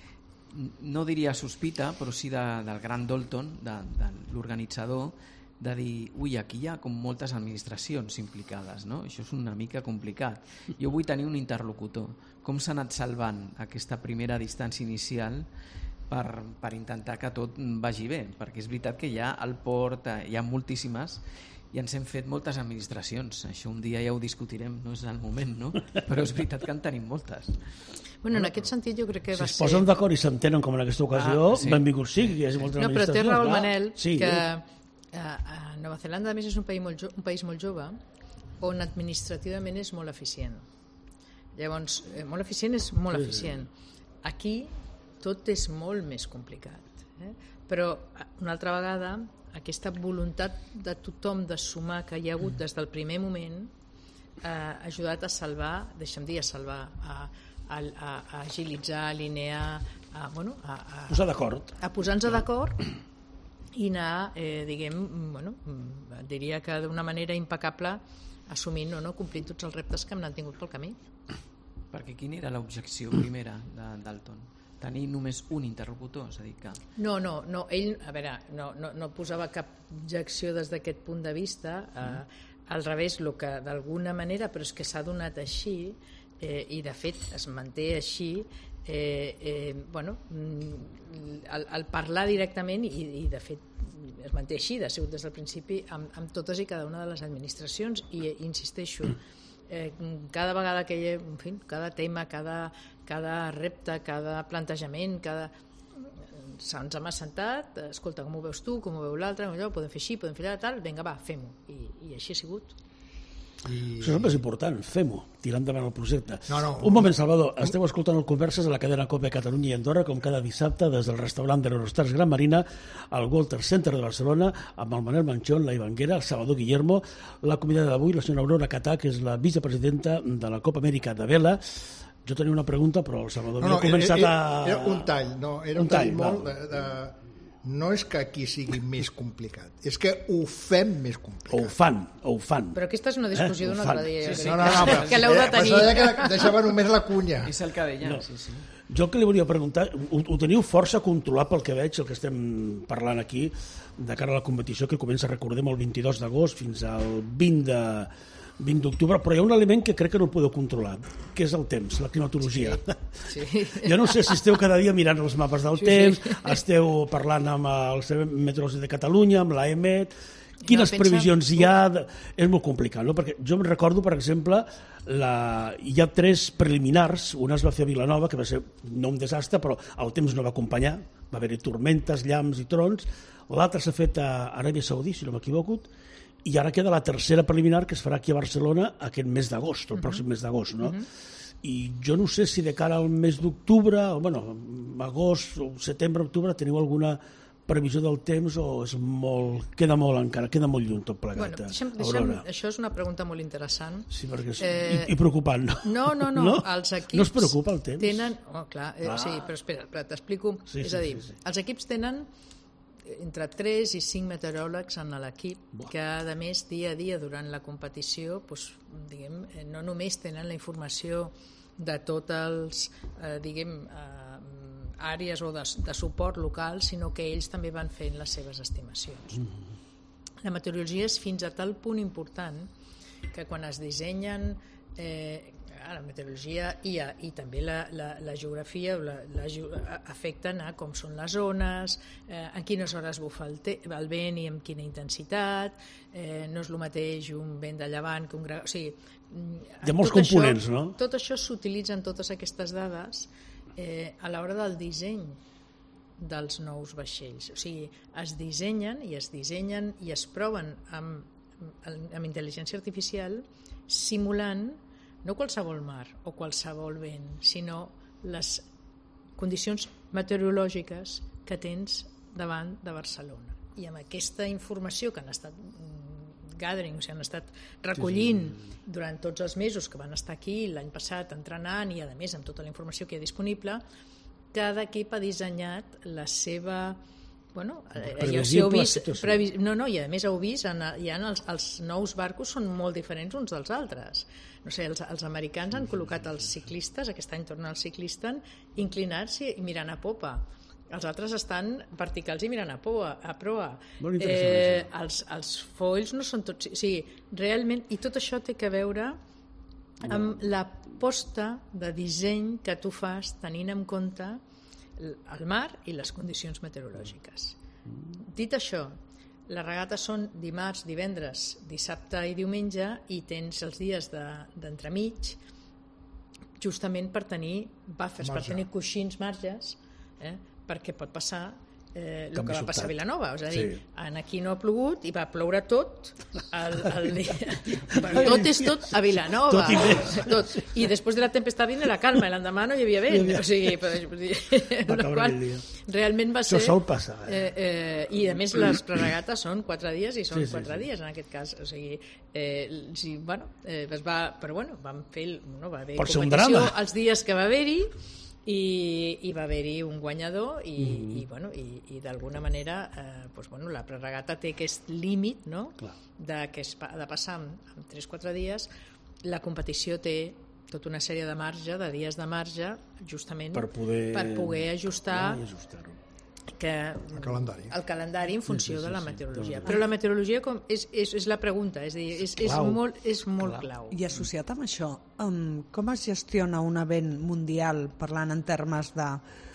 Speaker 4: no diria sospita, però sí de, del Gran Dalton, de, de l'organitzador, de dir, ui, aquí hi ha com moltes administracions implicades, no? Això és una mica complicat. Jo vull tenir un interlocutor. Com s'ha anat salvant aquesta primera distància inicial per, per intentar que tot vagi bé? Perquè és veritat que hi ha el port, hi ha moltíssimes, i ens hem fet moltes administracions. Això un dia ja ho discutirem, no és el moment, no? Però és veritat que en tenim moltes.
Speaker 3: Bueno, en aquest sentit jo crec que
Speaker 1: si
Speaker 3: va ser...
Speaker 1: Si es posen d'acord i s'entenen com en aquesta ocasió, ah, sí. benvingut sigui, que hi hagi moltes
Speaker 3: no,
Speaker 1: administracions.
Speaker 3: Però té raó el Manel,
Speaker 1: sí,
Speaker 3: que
Speaker 1: eh?
Speaker 3: a Nova Zelanda, a més, és un país molt, jo, un país molt jove on administrativament és molt eficient. Llavors, eh, molt eficient és molt sí, eficient. Aquí tot és molt més complicat. Eh? Però, una altra vegada, aquesta voluntat de tothom de sumar que hi ha hagut des del primer moment eh, ha ajudat a salvar, deixa'm dir, a salvar, a, a, a, a agilitzar, a alinear, a, bueno, a, a
Speaker 1: posar d'acord.
Speaker 3: A posar-nos d'acord i anar, eh, diguem, bueno, diria que d'una manera impecable assumint o no, complint tots els reptes que hem anat tingut pel camí.
Speaker 4: Perquè quina era l'objecció primera de Dalton? Tenir només un interlocutor? És a dir que...
Speaker 3: No, no, no, ell, a veure, no, no, no posava cap objecció des d'aquest punt de vista, eh, mm. al revés, el que d'alguna manera, però és que s'ha donat així, eh, i de fet es manté així, Eh, eh, bueno, el, el parlar directament i, i de fet es manté així, de sigut des del principi amb, amb totes i cada una de les administracions i eh, insisteixo eh, cada vegada que hi ha, en fi, cada tema, cada, cada repte, cada plantejament, cada ens hem assentat, escolta, com ho veus tu, com ho veu l'altre, podem fer així, podem fer allà, tal, vinga, va, fem-ho, i, i així ha sigut.
Speaker 1: I... Això és el més important, fem-ho, tirar endavant el projecte.
Speaker 5: No, no,
Speaker 1: un moment, Salvador, esteu escoltant el Converses a la cadena COPE Catalunya i Andorra, com cada dissabte des del restaurant de l'Eurostars Gran Marina al Walter Center de Barcelona, amb el Manel Manchón, la Ivanguera, el Salvador Guillermo, la convidada d'avui, la senyora Aurora Catà, que és la vicepresidenta de la Copa Amèrica de Vela. Jo tenia una pregunta, però el Salvador
Speaker 5: no, no,
Speaker 1: havia començat
Speaker 5: era,
Speaker 1: a...
Speaker 5: Era un tall, no, era un, un tall, tall molt... De, de... No és que aquí sigui més complicat, és que ho fem més complicat.
Speaker 1: O ho fan, o ho fan.
Speaker 3: Però aquesta és una discussió eh? d'un altre dia.
Speaker 5: Sí, sí. No, no, no, però,
Speaker 3: que l'heu de tenir.
Speaker 5: Eh, que deixava només la cunya.
Speaker 4: És el que deia.
Speaker 1: No.
Speaker 4: Sí, sí.
Speaker 1: Jo que li volia preguntar, ho, ho teniu força controlat pel que veig, el que estem parlant aquí, de cara a la competició que comença, recordem, el vint-i-dos d'agost fins al vint de, vint d'octubre, però hi ha un element que crec que no podeu controlar, que és el temps, la climatologia.
Speaker 3: Sí. Sí.
Speaker 1: Jo no sé si esteu cada dia mirant els mapes del
Speaker 3: Sí,
Speaker 1: temps,
Speaker 3: sí.
Speaker 1: esteu parlant amb els meteoròlegs de Catalunya, amb l'A E M E T, quines
Speaker 3: No, pensa-
Speaker 1: previsions hi ha... De... És molt complicat, no? Perquè jo em recordo, per exemple, la... hi ha tres preliminars, una es va fer a Vilanova, que va ser no un desastre, però el temps no va acompanyar, va haver-hi tormentes, llamps i trons, l'altra s'ha fet a Aràbia Saudí, si no m'equivoco, i ara queda la tercera preliminar que es farà aquí a Barcelona aquest mes d'agost, el pròxim mes d'agost, no? I jo no sé si de cara al mes d'octubre, o bueno, agost, o setembre, octubre, teniu alguna previsió del temps o és molt, queda molt encara, queda molt lluny tot plegat,
Speaker 3: Bueno, deixa'm, deixa'm,
Speaker 1: Aurora?
Speaker 3: això és una pregunta molt interessant.
Speaker 1: Sí, perquè és
Speaker 3: Eh,
Speaker 1: i, i preocupant, no?
Speaker 3: No, no, no,
Speaker 1: no?
Speaker 3: els equips...
Speaker 1: No es preocupa el temps?
Speaker 3: Tenen... Oh, clar, eh,
Speaker 1: Ah.
Speaker 3: sí, però espera, espera t'explico.
Speaker 1: Sí,
Speaker 3: és
Speaker 1: sí,
Speaker 3: a dir,
Speaker 1: sí, sí.
Speaker 3: els equips tenen entre tres i cinc meteoròlegs en l'equip
Speaker 1: Buah.
Speaker 3: que, a més, dia a dia durant la competició, doncs, diguem, eh, no només tenen la informació de tots els, eh, diguem, eh, àrees o de, de suport local, sinó que ells també van fent les seves estimacions. Mm-hmm. La meteorologia és fins a tal punt important que quan es dissenyen eh, la meteorologia i, a, i també la, la, la geografia la, la, afecten a com són les zones, eh, en quines hores bufa el, te, el vent i amb quina intensitat, eh, no és el mateix un vent de llevant que un gra... O sigui,
Speaker 1: hi ha molts
Speaker 3: tot
Speaker 1: components,
Speaker 3: això,
Speaker 1: no?
Speaker 3: Tot això s'utilitzen, totes aquestes dades, eh, a l'hora del disseny dels nous vaixells. O sigui, es dissenyen i es dissenyen i es proven amb, amb intel·ligència artificial simulant no qualsevol mar o qualsevol vent, sinó les condicions meteorològiques que tens davant de Barcelona. I amb aquesta informació que han estat gathering, o sigui, han estat recollint durant tots els mesos que van estar aquí l'any passat entrenant i a més amb tota la informació que hi ha disponible, cada equip ha dissenyat la seva... Bueno, ja heu vist, previs... no, no, i a més heu vist, en, ja en els, els nous barcos són molt diferents uns dels altres. No sé, els, els americans han col·locat els ciclistes, aquest any tornen els ciclistes, inclinats i mirant a popa. Els altres estan verticals i mirant a proa. A proa.
Speaker 1: Molt interessant,
Speaker 3: eh,
Speaker 1: això.
Speaker 3: els, els foils no són tots... O sigui, realment, i tot això té que veure amb la posta de disseny que tu fas tenint en compte el mar i les condicions meteorològiques. Dit això, les regates són dimarts, divendres, dissabte i diumenge i tens els dies d'entremig justament per tenir buffers, per tenir coixins, marges, eh, perquè pot passar eh, el que va passar a Vilanova, és a dir, sí. Aquí no ha plogut i va ploure tot el, el dia. Però tot és tot a Vilanova,
Speaker 1: tot i més.
Speaker 3: Tot. I després de la tempestat vine la calma i l'endemà no hi havia vent, o sigui,
Speaker 1: va caure el dia.
Speaker 3: Realment va ser...
Speaker 1: Això sol passar, eh?
Speaker 3: Eh, eh, i a més les preregates són quatre dies i són
Speaker 1: sí, sí,
Speaker 3: quatre
Speaker 1: sí.
Speaker 3: dies en aquest cas, o sigui, eh, sí, bueno, eh, es va, però bueno, vam fer, no, va haver
Speaker 1: Pot ser un
Speaker 3: competició
Speaker 1: drama.
Speaker 3: els dies que va haver-hi i, i va haver-hi un guanyador i,
Speaker 1: Mm.
Speaker 3: i, bueno, i, i d'alguna manera eh, doncs, bueno, la preregata té aquest límit, no? De que es ha de passar en, en tres o quatre dies. La competició té tota una sèrie de marge, de dies de marge, justament
Speaker 1: per poder,
Speaker 3: per poder ajustar
Speaker 1: ajustar-ho.
Speaker 3: que
Speaker 5: El calendari.
Speaker 3: el calendari en funció
Speaker 1: Sí, sí, sí,
Speaker 3: de la
Speaker 1: sí.
Speaker 3: meteorologia.
Speaker 1: No, no.
Speaker 3: Però la meteorologia com és, és, és la pregunta, és, dir, és, és
Speaker 1: Clau.
Speaker 3: molt, és molt clau.
Speaker 2: I associat amb això, um, com es gestiona un event mundial, parlant en termes de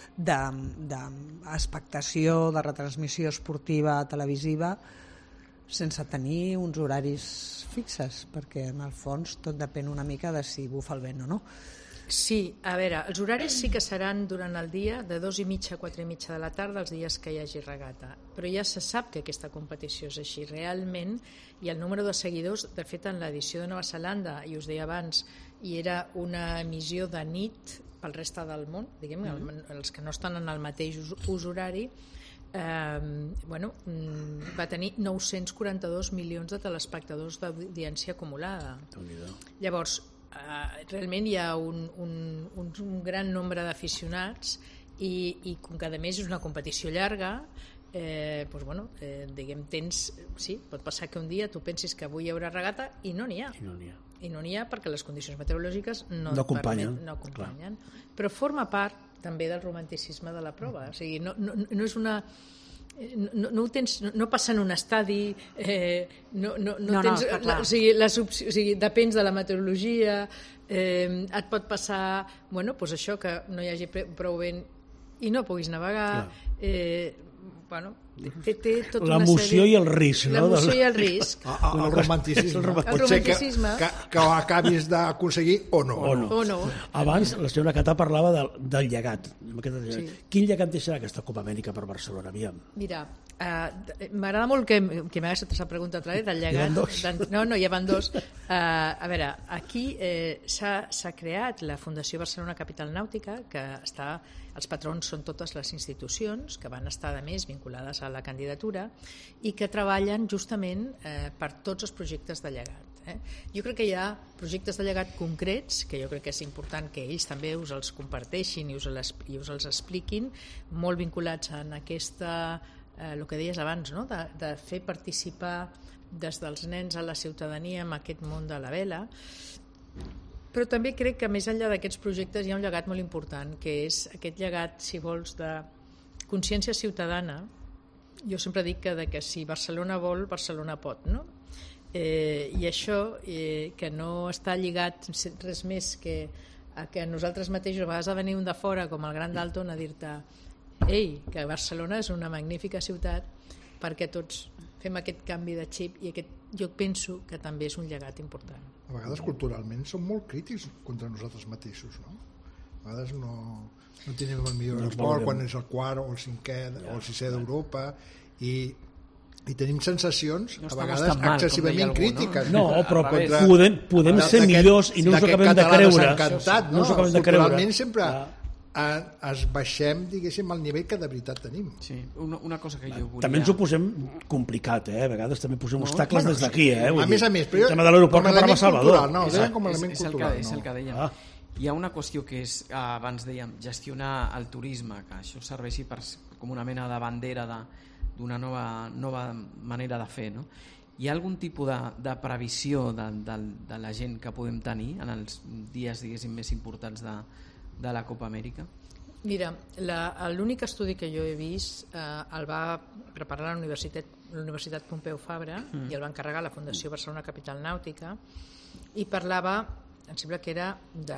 Speaker 2: d'expectació, de, de retransmissió esportiva, televisiva, sense tenir uns horaris fixes, perquè en el fons tot depèn una mica de si bufa el vent o no.
Speaker 3: Sí, a veure, els horaris sí que seran durant el dia de dos i mitja a quatre i mitja de la tarda els dies que hi hagi regata, però ja se sap que aquesta competició és així realment, i el número de seguidors, de fet en l'edició de Nova Zelanda, i us deia abans, i era una emissió de nit pel reste del món, diguem, mm. els que no estan en el mateix us, us horari, eh, bueno, va tenir nou-cents quaranta-dos milions de telespectadors d'audiència acumulada. Llavors, eh, realment hi ha un, un, un, un gran nombre d'aficionats i, i com que a més és una competició llarga, eh, doncs, bueno, eh, diguem, tens, sí, pot passar que un dia tu pensis que avui hi haurà regata i no n'hi ha.
Speaker 1: I no n'hi ha.
Speaker 3: I no n'hi ha perquè les condicions meteorològiques no,
Speaker 1: no acompanyen,
Speaker 3: permet, no acompanyen. Però forma part també del romanticisme de la prova, o sigui, no, no, no és una no, no, ho tens, no, no passa en un estadi, eh, no, no, no,
Speaker 2: No, no,
Speaker 3: tens,
Speaker 2: està clar.
Speaker 3: la, o sigui, les, o sigui, depens de la meteorologia, eh, et pot passar, bueno, doncs això, que no hi hagi prou vent i no puguis navegar, eh, bueno, té, té tota una
Speaker 1: l'emoció
Speaker 3: sèrie...
Speaker 1: i el risc, no?
Speaker 3: L'emoció i el risc.
Speaker 5: El, el, el romanticisme.
Speaker 1: El romanticisme.
Speaker 5: Pot ser que,
Speaker 3: romanticisme.
Speaker 5: que, que ho acabis d'aconseguir o no.
Speaker 1: O no.
Speaker 3: O no.
Speaker 1: Abans la senyora Catà parlava del, del llegat.
Speaker 3: Sí.
Speaker 1: Quin llegat deixarà aquesta Copa Amèrica per Barcelona? Aviam.
Speaker 3: Mira, uh, m'agrada molt que, que m'hagués fet aquesta pregunta otra vegada, del llegat.
Speaker 1: Hi van dos.
Speaker 3: Dan, no, no, hi van dos. Uh, a veure, aquí eh, s'ha creat la Fundació Barcelona Capital Nàutica, que està, els patrons són totes les institucions que van estar, a més, vinculades a la candidatura i que treballen justament eh, per tots els projectes de llegat. Eh? Jo crec que hi ha projectes de llegat concrets que jo crec que és important que ells també us els comparteixin i us, les, i us els expliquin, molt vinculats en aquesta, eh, el que deies abans, no? de, de fer participar des dels nens a la ciutadania en aquest món de la vela. Però també crec que més enllà d'aquests projectes hi ha un llegat molt important, que és aquest llegat, si vols, de consciència ciutadana. Jo sempre dic que, de que si Barcelona vol, Barcelona pot, no? Eh, I això, eh, que no està lligat res més que a que nosaltres mateixos, a vegades a venir un de fora, com el Gran Dalton, a dir-te ei, que Barcelona és una magnífica ciutat perquè tots fem aquest canvi de xip i aquest, jo penso que també és un llegat important.
Speaker 5: A vegades culturalment som molt crítics contra nosaltres mateixos, no? A vegades no, no tenim el millor
Speaker 1: no
Speaker 5: esport quan és el quart o el cinquè ja, o el sisè d'Europa i, i tenim sensacions
Speaker 4: no
Speaker 5: a vegades
Speaker 4: mal,
Speaker 5: excessivament
Speaker 4: algú,
Speaker 5: crítiques.
Speaker 1: No, no però
Speaker 5: contra,
Speaker 1: podem, podem ser millors i no us ho acabem de creure.
Speaker 5: Encantat,
Speaker 1: no?
Speaker 5: no?
Speaker 1: Us ho acabem de creure.
Speaker 5: Culturalment sempre
Speaker 1: ah.
Speaker 5: es baixem, diguéssim, al nivell que de veritat tenim.
Speaker 4: Sí, una, una cosa que jo volia...
Speaker 1: També ens ho posem complicat, eh? A vegades també posem
Speaker 5: No,
Speaker 1: obstacles
Speaker 5: bueno,
Speaker 1: des d'aquí, eh?
Speaker 5: a
Speaker 1: Vull
Speaker 5: més
Speaker 1: dir,
Speaker 5: a més, però
Speaker 1: el tema de l'aeroport
Speaker 5: com a
Speaker 1: que parla
Speaker 5: element
Speaker 1: Salvador.
Speaker 5: cultural, no, ho deien com a
Speaker 4: és,
Speaker 5: element
Speaker 4: és, el que,
Speaker 5: cultural.
Speaker 4: és el
Speaker 5: no.
Speaker 4: que dèiem.
Speaker 1: Ah.
Speaker 4: Hi ha una qüestió que és, eh, abans dèiem, gestionar el turisme, que això serveixi per, com una mena de bandera d'una nova, nova manera de fer, no? Hi ha algun tipus de, de previsió de, de, de la gent que podem tenir en els dies, diguéssim, més importants de, de la Copa Amèrica?
Speaker 3: Mira, l'únic estudi que jo he vist eh, el va preparar la Universitat, la Universitat Pompeu Fabra mm. i el va encarregar la Fundació Barcelona Capital Nàutica i parlava, em sembla que era de,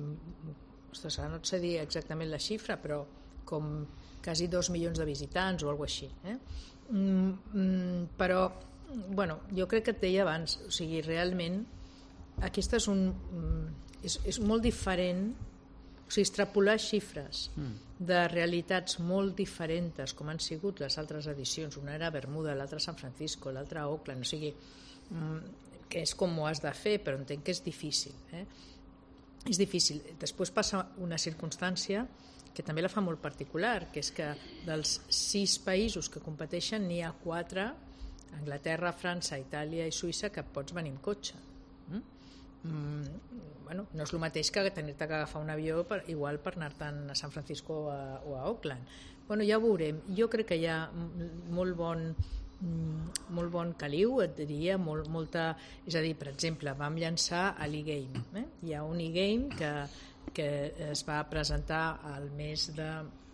Speaker 3: ostres, ara no et sé dir exactament la xifra, però com quasi dos milions de visitants o alguna cosa així. Eh? Mm, mm, però, bueno, jo crec que et deia abans, o sigui, realment aquesta és un... és, és molt diferent. O sigui, extrapolar xifres de realitats molt diferents com han sigut les altres edicions, una era a Bermuda, l'altra a San Francisco, l'altra a Auckland, o sigui, que és com ho has de fer, però entenc que és difícil. Eh? És difícil. Després passa una circumstància que també la fa molt particular, que és que dels sis països que competeixen n'hi ha quatre, Anglaterra, França, Itàlia i Suïssa, que pots venir amb cotxe. Mm? Mm, bueno, no és el mateix que tenir-te que agafar un avió per, igual per anar-te'n a San Francisco o a, o a Auckland. Bueno, ja ho veurem. Jo crec que hi ha molt bon, molt bon caliu, et diria, molt, molta... És a dir, per exemple, vam llançar l'e-game. Eh? Hi ha un e-game que, que es va presentar al mes de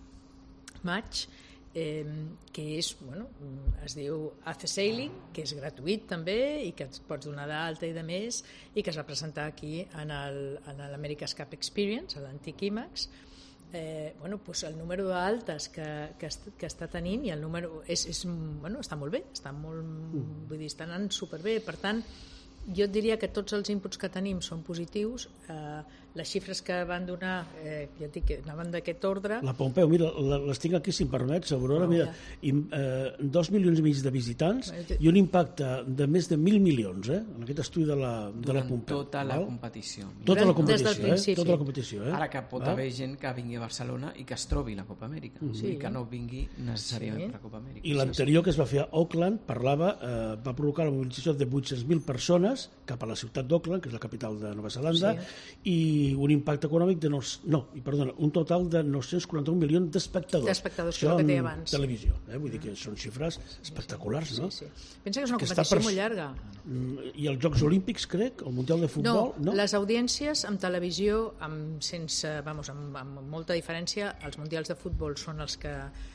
Speaker 3: maig, Eh, que és, bueno, es diu Ace Sailing, que és gratuït també i que et pots donar d'alta i de més, i que es va presentar aquí en l'America's Cup Experience, a l'antic IMAX. Eh, bueno, pues el número d'altes que, que, que està tenint i el número és, és, bueno, està molt bé, està molt, vull dir, està anant superbé. Per tant, jo et diria que tots els inputs que tenim són positius. Eh, les xifres que van donar, eh, ja et dic que anaven d'aquest ordre.
Speaker 1: La Pompeu, mira, les tinc aquí, si em permets, Aurora, mira, i, eh, dos milions i mig de visitants i un impacte de més de mil milions, eh, en aquest estudi de la, de la Pompeu.
Speaker 4: Tota la
Speaker 1: val?
Speaker 4: competició.
Speaker 1: Tota la competició,
Speaker 3: Des del principi.
Speaker 1: eh? Tota la competició, eh?
Speaker 4: Ara que pot
Speaker 1: val?
Speaker 4: haver gent que vingui a Barcelona i que es trobi la Copa Amèrica,
Speaker 3: Sí.
Speaker 4: i que no vingui necessàriament
Speaker 3: Sí.
Speaker 4: per la Copa Amèrica.
Speaker 1: I l'anterior, que es va fer a Auckland, parlava, eh, va provocar la mobilització de vuit-cents mil persones cap a la ciutat d'Auckland, que és la capital de Nova Zelanda,
Speaker 3: Sí.
Speaker 1: i un impacte econòmic de no, no, i perdona, un total de nou-cents quaranta-un milions d'espectadors.
Speaker 3: D'espectadors, que és
Speaker 1: Això
Speaker 3: el que
Speaker 1: en
Speaker 3: deia abans.
Speaker 1: televisió, eh? Vull dir que són xifres espectaculars, no?
Speaker 3: Sí, sí. Pensa que és una
Speaker 1: Que està
Speaker 3: competició
Speaker 1: per-
Speaker 3: molt llarga.
Speaker 1: Mm, I els Jocs Olímpics, crec, el Mundial de Futbol, no?
Speaker 3: No, les audiències amb televisió, amb, sense, vamos, amb, amb molta diferència, els mundials de futbol són els que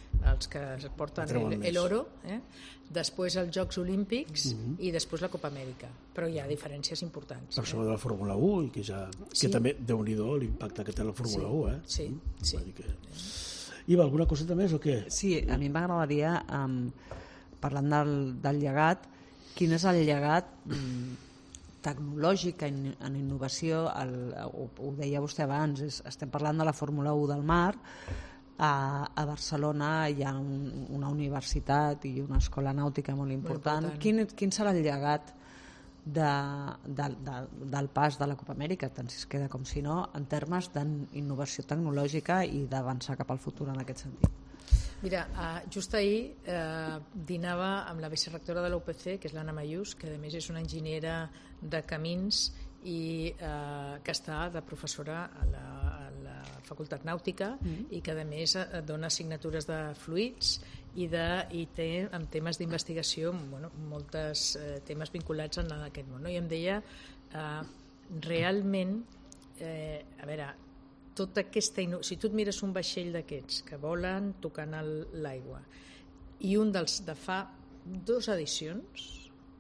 Speaker 3: els que es porten el, el oro, eh? Després els Jocs Olímpics mm-hmm. i després la Copa Amèrica, però hi ha diferències importants.
Speaker 1: Per sobre eh? de la Fórmula u, i que, ja, sí. que també, Déu-n'hi-do, l'impacte que té la Fórmula
Speaker 3: sí.
Speaker 1: u. Eh?
Speaker 3: Sí,
Speaker 1: mm?
Speaker 3: sí.
Speaker 1: Que... Iva, alguna coseta més o què?
Speaker 2: Sí, a mi m'agradaria, um, parlant del, del llegat, quin és el llegat um, tecnològic en, en innovació, el, ho, ho deia vostè abans, és, estem parlant de la Fórmula u del mar. A, a Barcelona hi ha un, una universitat i una escola nàutica molt important. Molt important. Quin, quin serà el llegat de, de, de, del pas de la Copa Amèrica, tant si es queda com si no, en termes d'innovació tecnològica i d'avançar cap al futur en aquest sentit?
Speaker 3: Mira, uh, just ahir uh, dinava amb la vicerectora de l'U P C, que és l'Anna Mayús, que a més és una enginyera de camins i uh, que està de professora a la, a la Facultat Nàutica mm. i que a més dona assignatures de fluids i, de, i té amb temes d'investigació bueno, molts eh, temes vinculats en aquest món, no? I em deia eh, realment eh, a veure, tota aquesta si tu et mires un vaixell d'aquests que volen tocant l'aigua i un dels de fa dues edicions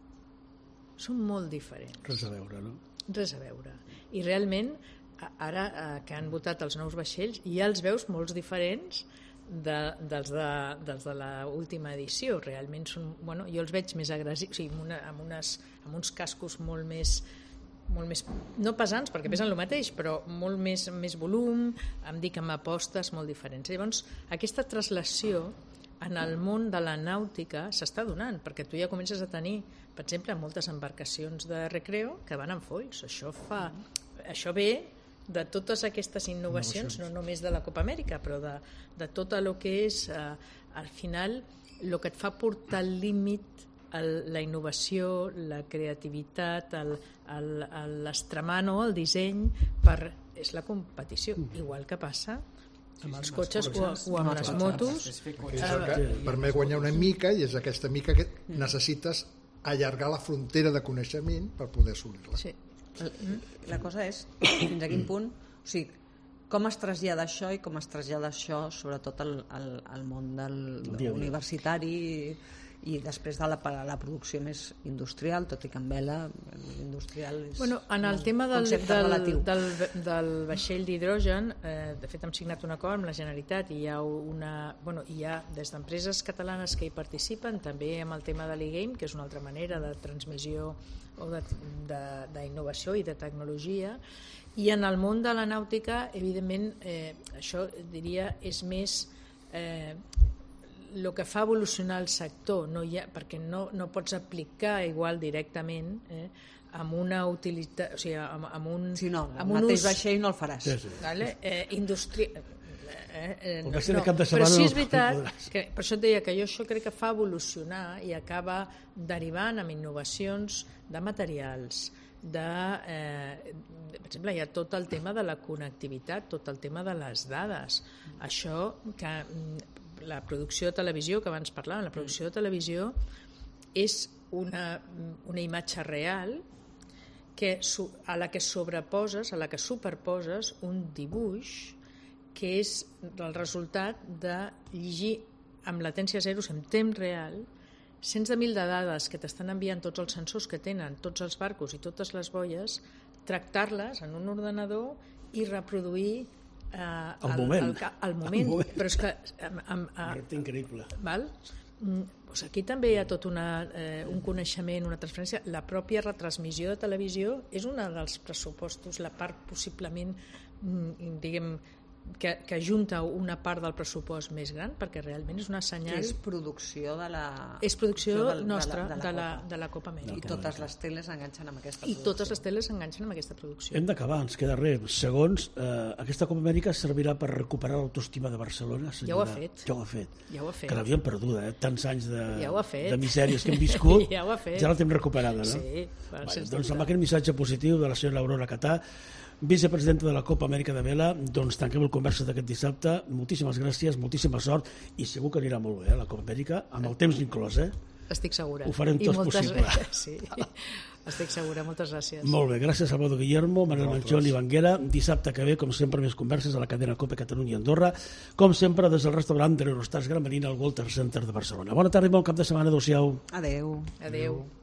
Speaker 3: són molt diferents.
Speaker 1: Res a veure, no?
Speaker 3: Res a veure. I realment ara eh, que han votat els nous vaixells ja els veus molts diferents de, dels, de, dels de l'última edició. Realment són, bueno, jo els veig més agressius, o sigui, amb, una, amb, unes, amb uns cascos molt més, molt més, no pesants perquè pesen el mateix, però molt més, més volum, em dic amb apostes molt diferents. Llavors, aquesta traslació en el món de la nàutica s'està donant, perquè tu ja comences a tenir, per exemple, moltes embarcacions de recreo que van amb folls. Això fa, això ve de totes aquestes innovacions, no només de la Copa Amèrica, però de, de tot el que és, eh, al final, el que et fa portar al límit el, la innovació, la creativitat, l'estremar, no? El disseny, per, és la competició, igual que passa amb els cotxes o, o amb les motos.
Speaker 5: Per mi guanyar una mica, i és aquesta mica que necessites allargar la frontera de coneixement per poder assolir-la.
Speaker 2: Sí. La cosa és fins a quin punt, o sigui, com es trasllada això i com es trasllada això sobretot al, al, al món del, del universitari i després de la, la producció més industrial, tot i que en vela industrial és
Speaker 3: bueno, en el tema del, del, del, del vaixell d'hidrogen, eh, de fet hem signat un acord amb la Generalitat i hi ha, una, bueno, hi ha des d'empreses catalanes que hi participen, també amb el tema de l'e-game, que és una altra manera de transmissió o d'innovació i de tecnologia, i en el món de la nàutica evidentment eh, això diria és més eh, el que fa evolucionar el sector, no hi ha, perquè no, no pots aplicar igual directament eh, amb una utilitat, o sigui, amb, amb un...
Speaker 2: Sí, no,
Speaker 3: amb
Speaker 2: el mateix
Speaker 3: ús,
Speaker 2: vaixell no el faràs.
Speaker 3: Sí, sí. Vale? Eh, industri... Eh, eh, no,
Speaker 1: no,
Speaker 3: no. Però sí és veritat, que, per això et deia que jo això crec que fa evolucionar i acaba derivant amb innovacions de materials, de, eh, per exemple, hi ha tot el tema de la connectivitat, tot el tema de les dades. Això que la producció de televisió, que abans parlàvem, la producció de televisió és una, una imatge real que, a la que sobreposes, a la que superposes un dibuix que és el resultat de llegir amb latència zero, en temps real, cents de mil de dades que t'estan enviant tots els sensors que tenen, tots els barcos i totes les boies, tractar-les en un ordenador i reproduir eh,
Speaker 1: el, el, moment.
Speaker 3: El, el, el moment. moment. Però és que... Amb, amb,
Speaker 1: amb, increïble.
Speaker 3: Val? Doncs aquí també hi ha tot una, eh, un coneixement, una transferència. La pròpia retransmissió de televisió és un dels pressupostos, la part possiblement, diguem, que, que ajunta una part del pressupost més gran, perquè realment és una senyal...
Speaker 2: Que és producció de la...
Speaker 3: És producció de, nostra, de la, de, la, de la Copa Amèrica.
Speaker 2: I totes les teles enganxen amb aquesta producció.
Speaker 3: I totes les teles enganxen amb aquesta producció.
Speaker 1: Hem d'acabar, ens queda res. Segons, eh, aquesta Copa Amèrica servirà per recuperar l'autoestima de Barcelona? Senyora?
Speaker 3: Ja ho ha fet.
Speaker 1: Ja ho ha fet.
Speaker 3: Ja ho ha fet.
Speaker 1: Que l'havíem perduda, eh? Tants anys de,
Speaker 3: ja de
Speaker 1: misèries que hem viscut,
Speaker 3: ja, ho ha fet.
Speaker 1: Ja la tenim recuperada, no?
Speaker 3: Sí.
Speaker 1: Vale, doncs amb aquest missatge positiu de la senyora Aurora Catà, vicepresidenta de la Copa Amèrica de Vela, doncs tanquem el conversa d'aquest dissabte. Moltíssimes gràcies, moltíssima sort i segur que anirà molt bé, eh, la Copa Amèrica, amb el temps inclòs, eh?
Speaker 3: Estic segura.
Speaker 1: Ho farem tots possible.
Speaker 3: Sí. Estic segura, moltes gràcies.
Speaker 1: Molt bé, gràcies Salvador Guillermo, Manel Manchón i Banguera. Dissabte que ve, com sempre, més converses a la cadena COPE Catalunya i Andorra, com sempre des del restaurant de l'Eurostars Gran Marina al Walter Center de Barcelona. Bona tarda i bon cap de setmana, adéu-siau.
Speaker 2: Adéu.
Speaker 3: Adéu.